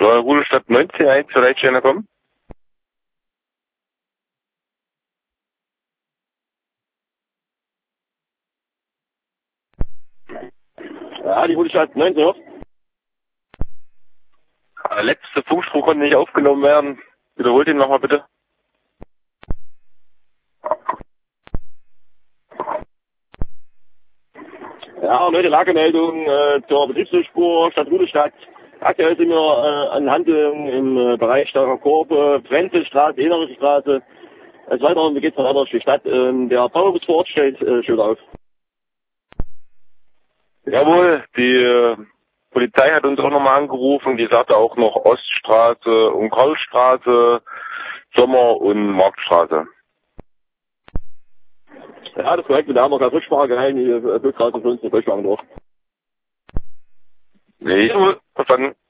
Soll Rudelstadt 19 vielleicht schneller kommen? Ja, die Rudelstadt 19. Der letzte Funkspruch konnte nicht aufgenommen werden. Wiederholt ihn nochmal bitte. Ja, neue Lagemeldung zur Betriebsdurchfuhr Stadt Rudelstadt. Aktuell sind wir an Handlungen im Bereich Starker Korb, Frenzelstraße, Innere Straße. Als weiteren geht es dann weiter durch die Stadt. Der Bauerbus vor Ort stellt Schild auf. Jawohl, die Polizei hat uns auch nochmal angerufen. Die sagte auch noch Oststraße und Karlstraße, Sommer- und Marktstraße. Ja, das ist korrekt. Da haben wir gerade Rücksprache gehalten. Die Bildstraße für uns eine Durchwagen durch. Nee, verstanden.